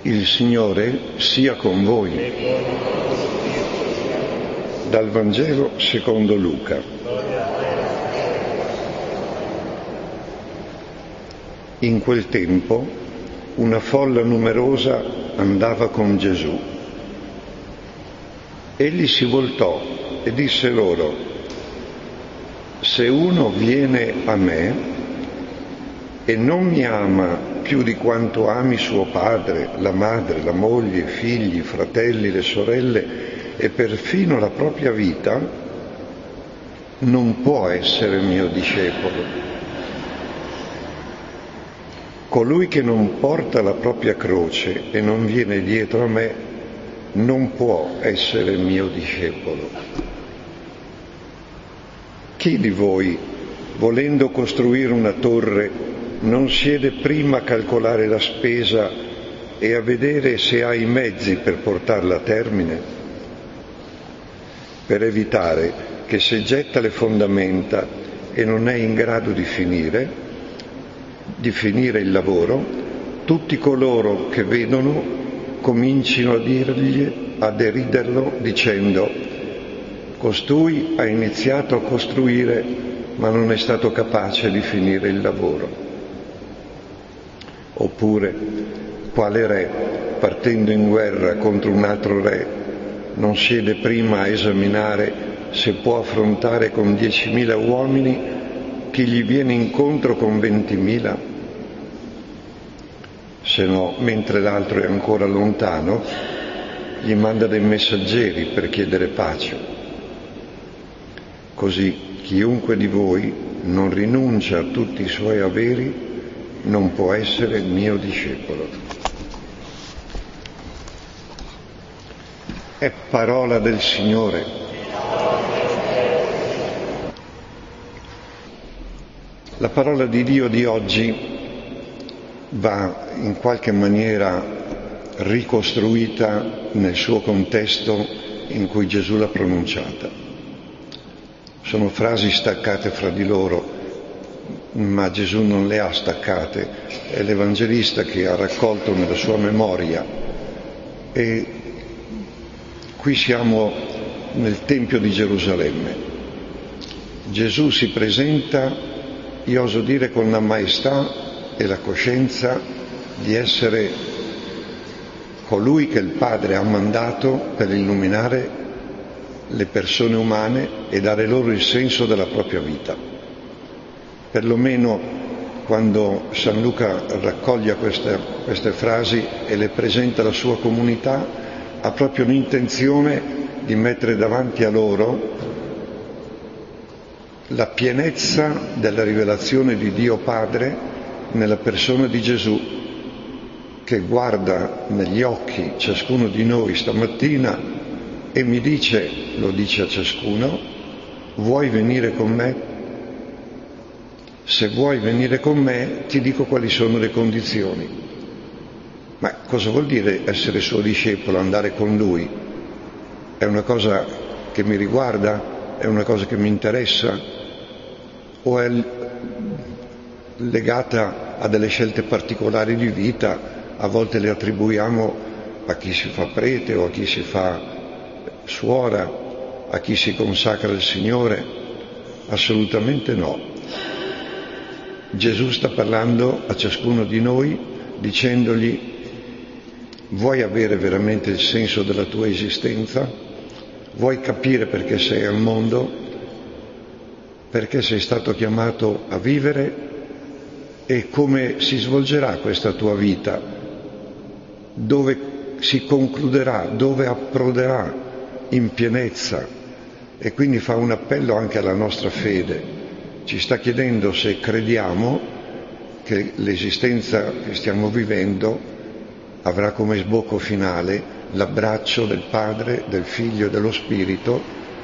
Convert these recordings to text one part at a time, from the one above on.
Il Signore sia con voi. Dal Vangelo secondo Luca. In quel tempo una folla numerosa andava con Gesù. Egli si voltò e disse loro: se uno viene a me e non mi ama più di quanto ami suo padre, la madre, la moglie, i figli, i fratelli, le sorelle e perfino la propria vita, non può essere mio discepolo. Colui che non porta la propria croce e non viene dietro a me non può essere mio discepolo. Chi di voi, volendo costruire una torre, non siede prima a calcolare la spesa e a vedere se ha i mezzi per portarla a termine? Per evitare che se getta le fondamenta e non è in grado di finire il lavoro, tutti coloro che vedono comincino a deriderlo dicendo: costui ha iniziato a costruire ma non è stato capace di finire il lavoro. Oppure, quale re, partendo in guerra contro un altro re, non siede prima a esaminare se può affrontare con 10.000 uomini chi gli viene incontro con 20.000? Se no, mentre l'altro è ancora lontano, gli manda dei messaggeri per chiedere pace. Così chiunque di voi non rinuncia a tutti i suoi averi non può essere mio discepolo. È parola del Signore. La parola di Dio di oggi va in qualche maniera ricostruita nel suo contesto in cui Gesù l'ha pronunciata. Sono frasi staccate fra di loro, ma Gesù non le ha staccate, è l'Evangelista che ha raccolto nella sua memoria. E qui siamo nel Tempio di Gerusalemme. Gesù si presenta, io oso dire, con la maestà e la coscienza di essere colui che il Padre ha mandato per illuminare le persone umane e dare loro il senso della propria vita. Perlomeno quando San Luca raccoglie queste frasi e le presenta alla sua comunità, ha proprio l'intenzione di mettere davanti a loro la pienezza della rivelazione di Dio Padre nella persona di Gesù, che guarda negli occhi ciascuno di noi stamattina e mi dice, lo dice a ciascuno: vuoi venire con me? Se vuoi venire con me, ti dico quali sono le condizioni. Ma cosa vuol dire essere suo discepolo, andare con lui? È una cosa che mi riguarda? È una cosa che mi interessa? O è legata a delle scelte particolari di vita? A volte le attribuiamo a chi si fa prete o a chi si fa suora, a chi si consacra al Signore. Assolutamente no. Gesù sta parlando a ciascuno di noi dicendogli: vuoi avere veramente il senso della tua esistenza? Vuoi capire perché sei al mondo? Perché sei stato chiamato a vivere? E come si svolgerà questa tua vita? Dove si concluderà? Dove approderà in pienezza? E quindi fa un appello anche alla nostra fede. Ci sta chiedendo se crediamo che l'esistenza che stiamo vivendo avrà come sbocco finale l'abbraccio del Padre, del Figlio e dello Spirito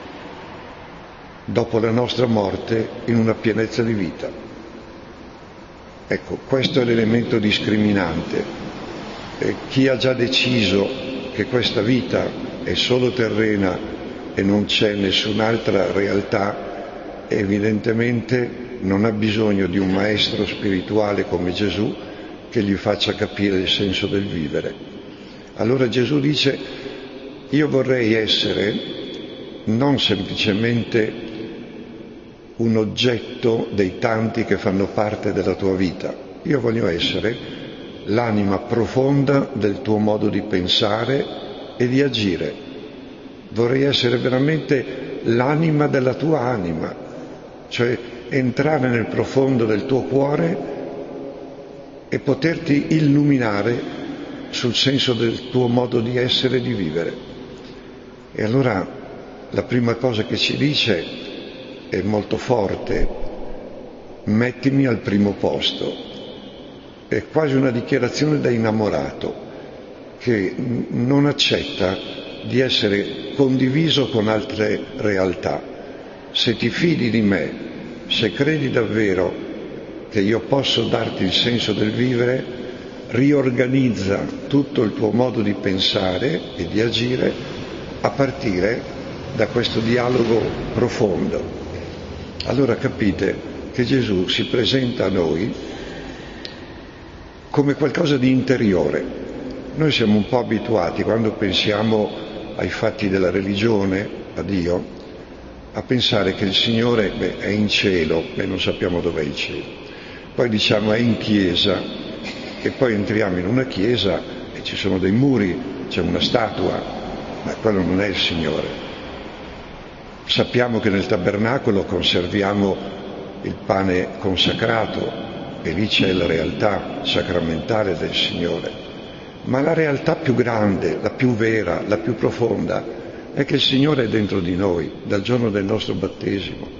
dopo la nostra morte in una pienezza di vita. Ecco, questo è l'elemento discriminante. Chi ha già deciso che questa vita è solo terrena e non c'è nessun'altra realtà, evidentemente non ha bisogno di un maestro spirituale come Gesù che gli faccia capire il senso del vivere. Allora Gesù dice: io vorrei essere non semplicemente un oggetto dei tanti che fanno parte della tua vita, io voglio essere l'anima profonda del tuo modo di pensare e di agire. Vorrei essere veramente l'anima della tua anima, cioè entrare nel profondo del tuo cuore e poterti illuminare sul senso del tuo modo di essere e di vivere. E allora la prima cosa che ci dice è molto forte: mettimi al primo posto. È quasi una dichiarazione da innamorato che non accetta di essere condiviso con altre realtà. Se ti fidi di me, se credi davvero che io posso darti il senso del vivere, riorganizza tutto il tuo modo di pensare e di agire a partire da questo dialogo profondo. Allora capite che Gesù si presenta a noi come qualcosa di interiore. Noi siamo un po' abituati, quando pensiamo ai fatti della religione, a Dio, a pensare che il Signore è in cielo, e non sappiamo dov'è il cielo. Poi diciamo è in chiesa, e poi entriamo in una chiesa e ci sono dei muri, c'è una statua, ma quello non è il Signore. Sappiamo che nel tabernacolo conserviamo il pane consacrato e lì c'è la realtà sacramentale del Signore. Ma la realtà più grande, la più vera, la più profonda è che il Signore è dentro di noi dal giorno del nostro battesimo.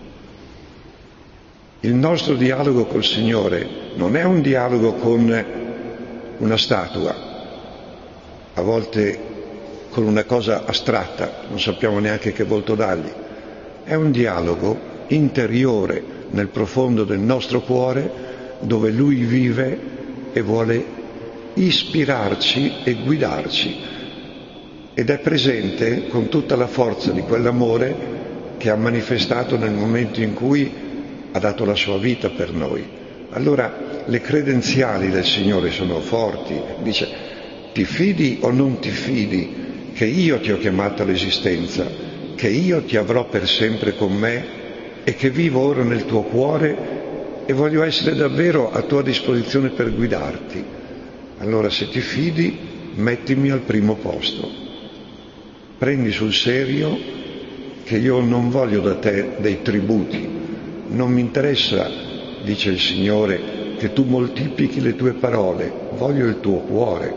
Il nostro dialogo col Signore non è un dialogo con una statua, a volte con una cosa astratta, non sappiamo neanche che volto dargli. È un dialogo interiore nel profondo del nostro cuore, dove Lui vive e vuole ispirarci e guidarci, ed è presente con tutta la forza di quell'amore che ha manifestato nel momento in cui ha dato la sua vita per noi. Allora le credenziali del Signore sono forti. Dice: ti fidi o non ti fidi che io ti ho chiamato all'esistenza, che io ti avrò per sempre con me e che vivo ora nel tuo cuore e voglio essere davvero a tua disposizione per guidarti. Allora se ti fidi, mettimi al primo posto. Prendi sul serio che io non voglio da te dei tributi. Non mi interessa, dice il Signore, che tu moltiplichi le tue parole, voglio il tuo cuore.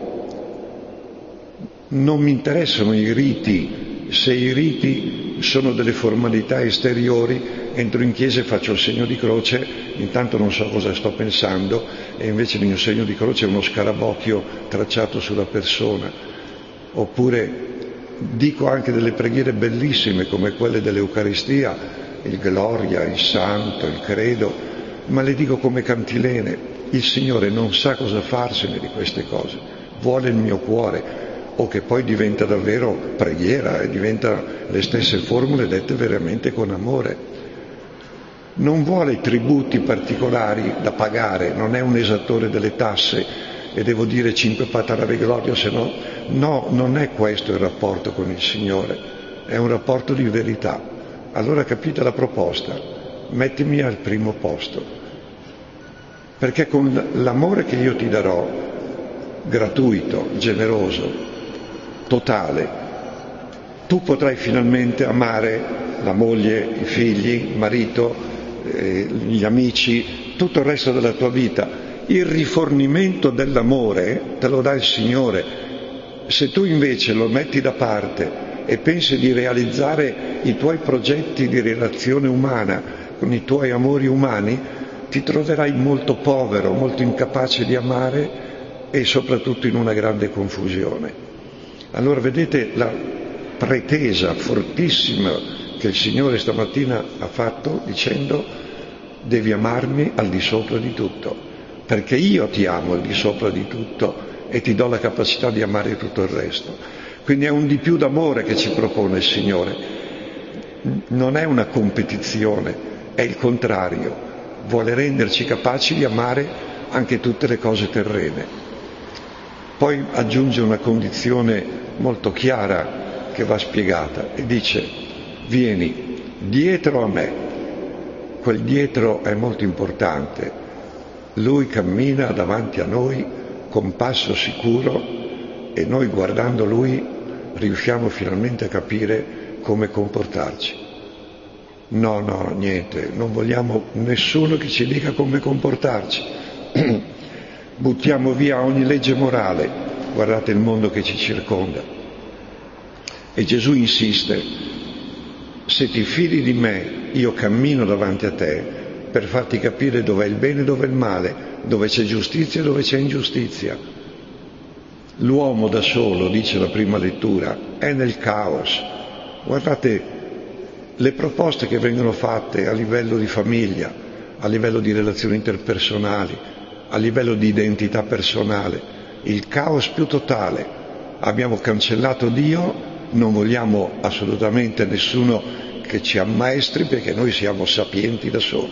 Non mi interessano i riti, se i riti sono delle formalità esteriori, entro in chiesa e faccio il segno di croce, intanto non so cosa sto pensando, e invece il mio segno di croce è uno scarabocchio tracciato sulla persona. Oppure dico anche delle preghiere bellissime come quelle dell'Eucaristia, il Gloria, il Santo, il Credo, ma le dico come cantilene. Il Signore non sa cosa farsene di queste cose, vuole il mio cuore, o che poi diventa davvero preghiera e diventa le stesse formule dette veramente con amore. Non vuole tributi particolari da pagare, non è un esattore delle tasse e devo dire 5 patarave gloria, se no, non è questo il rapporto con il Signore, è un rapporto di verità. Allora capite la proposta: mettimi al primo posto, perché con l'amore che io ti darò, gratuito, generoso, totale, tu potrai finalmente amare la moglie, i figli, il marito, gli amici, tutto il resto della tua vita. Il rifornimento dell'amore te lo dà il Signore. Se tu invece lo metti da parte e pensi di realizzare i tuoi progetti di relazione umana con i tuoi amori umani, ti troverai molto povero, molto incapace di amare e soprattutto in una grande confusione. Allora vedete la pretesa fortissima che il Signore stamattina ha fatto dicendo: devi amarmi al di sopra di tutto, perché io ti amo al di sopra di tutto e ti do la capacità di amare tutto il resto. Quindi è un di più d'amore che ci propone il Signore, non è una competizione, è il contrario, vuole renderci capaci di amare anche tutte le cose terrene. Poi aggiunge una condizione molto chiara che va spiegata e dice: vieni dietro a me. Quel dietro è molto importante. Lui cammina davanti a noi con passo sicuro e noi, guardando lui, riusciamo finalmente a capire come comportarci. No, niente, non vogliamo nessuno che ci dica come comportarci. Buttiamo via ogni legge morale, guardate il mondo che ci circonda. E Gesù insiste: se ti fidi di me, io cammino davanti a te per farti capire dov'è il bene e dov'è il male, dove c'è giustizia e dove c'è ingiustizia. L'uomo da solo, dice la prima lettura, è nel caos. Guardate le proposte che vengono fatte a livello di famiglia, a livello di relazioni interpersonali, a livello di identità personale, il caos più totale. Abbiamo cancellato Dio, non vogliamo assolutamente nessuno che ci ammaestri perché noi siamo sapienti da soli.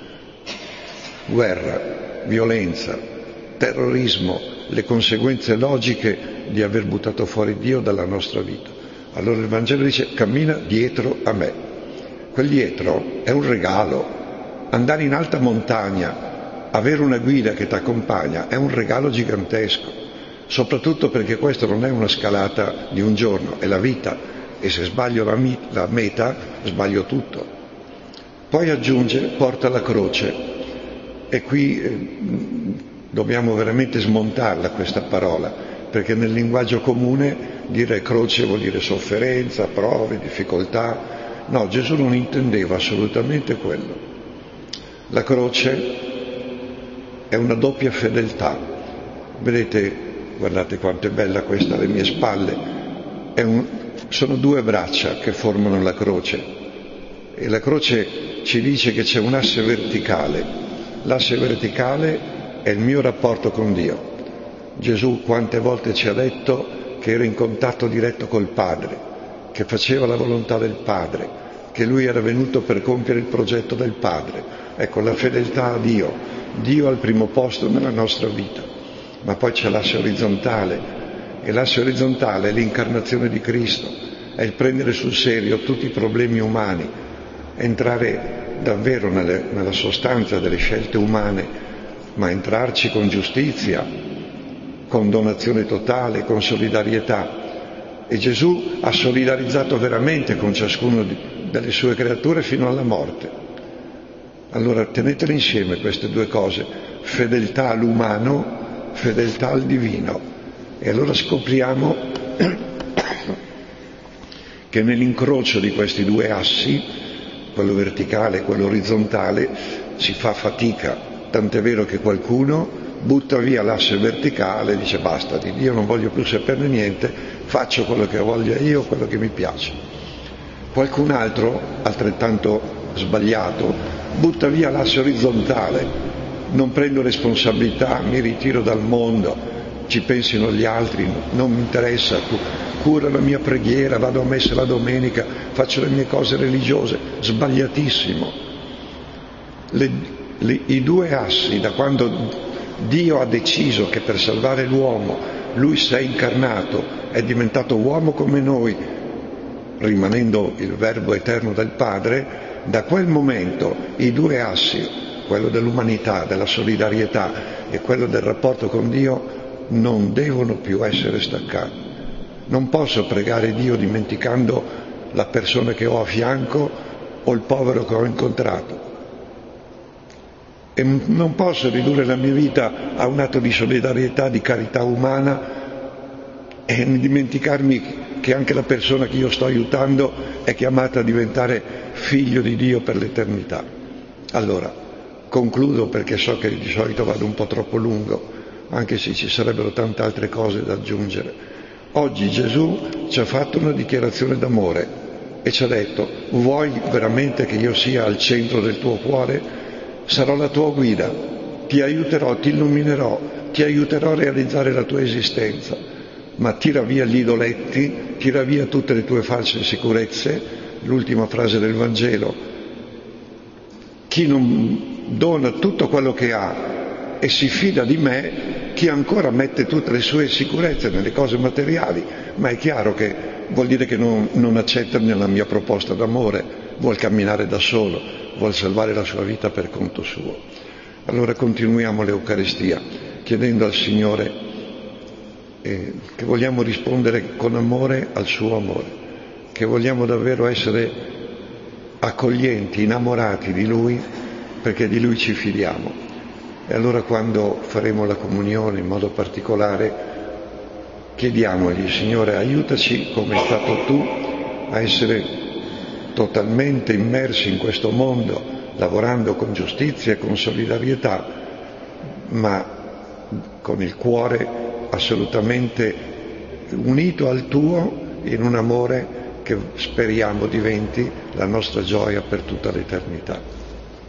Guerra, violenza, terrorismo, le conseguenze logiche di aver buttato fuori Dio dalla nostra vita. Allora il Vangelo dice: cammina dietro a me. Quel dietro è un regalo. Andare in alta montagna, avere una guida che ti accompagna, è un regalo gigantesco, soprattutto perché questo non è una scalata di un giorno, è la vita, e se sbaglio la meta, sbaglio tutto. Poi aggiunge: porta la croce. E qui dobbiamo veramente smontarla questa parola, perché nel linguaggio comune dire croce vuol dire sofferenza, prove, difficoltà. No, Gesù non intendeva assolutamente quello. La croce è una doppia fedeltà. Vedete, guardate quanto è bella questa alle mie spalle. Sono due braccia che formano la croce, e la croce ci dice che c'è un asse verticale. L'asse verticale è il mio rapporto con Dio. Gesù quante volte ci ha detto che era in contatto diretto col Padre, che faceva la volontà del Padre, che lui era venuto per compiere il progetto del Padre. Ecco, la fedeltà a Dio al primo posto nella nostra vita. Ma poi c'è l'asse orizzontale, e l'asse orizzontale è l'incarnazione di Cristo, è il prendere sul serio tutti i problemi umani, entrare davvero nella sostanza delle scelte umane, ma entrarci con giustizia, con donazione totale, con solidarietà. E Gesù ha solidarizzato veramente con ciascuno delle sue creature fino alla morte. Allora tenetele insieme queste due cose: fedeltà all'umano, fedeltà al divino. E allora scopriamo che nell'incrocio di questi due assi, quello verticale e quello orizzontale, si fa fatica, tant'è vero che qualcuno butta via l'asse verticale e dice: basta, di Dio non voglio più saperne niente, faccio quello che voglio io, quello che mi piace. Qualcun altro, altrettanto sbagliato, butta via l'asse orizzontale: non prendo responsabilità, mi ritiro dal mondo, ci pensino gli altri, non mi interessa, curo la mia preghiera, vado a messa la domenica, faccio le mie cose religiose. Sbagliatissimo. I due assi, da quando Dio ha deciso che per salvare l'uomo lui si è incarnato, è diventato uomo come noi, rimanendo il Verbo eterno del Padre, da quel momento i due assi, quello dell'umanità, della solidarietà e quello del rapporto con Dio, non devono più essere staccati. Non posso pregare Dio dimenticando la persona che ho a fianco o il povero che ho incontrato. E non posso ridurre la mia vita a un atto di solidarietà, di carità umana, e dimenticarmi che anche la persona che io sto aiutando è chiamata a diventare figlio di Dio per l'eternità. Allora, concludo, perché so che di solito vado un po' troppo lungo, anche se ci sarebbero tante altre cose da aggiungere. Oggi Gesù ci ha fatto una dichiarazione d'amore e ci ha detto: vuoi veramente che io sia al centro del tuo cuore? Sarò la tua guida, ti aiuterò, ti illuminerò, ti aiuterò a realizzare la tua esistenza, ma tira via gli idoletti, tira via tutte le tue false sicurezze. L'ultima frase del Vangelo: chi non dona tutto quello che ha e si fida di me chi ancora mette tutte le sue sicurezze nelle cose materiali, ma è chiaro che vuol dire che non accetta nella mia proposta d'amore, vuol camminare da solo, vuol salvare la sua vita per conto suo. Allora continuiamo l'Eucaristia chiedendo al Signore che vogliamo rispondere con amore al suo amore, che vogliamo davvero essere accoglienti, innamorati di Lui, perché di Lui ci fidiamo. E allora quando faremo la comunione in modo particolare, chiediamogli: Signore, aiutaci come hai fatto tu a essere totalmente immersi in questo mondo, lavorando con giustizia e con solidarietà, ma con il cuore assolutamente unito al tuo in un amore che speriamo diventi la nostra gioia per tutta l'eternità.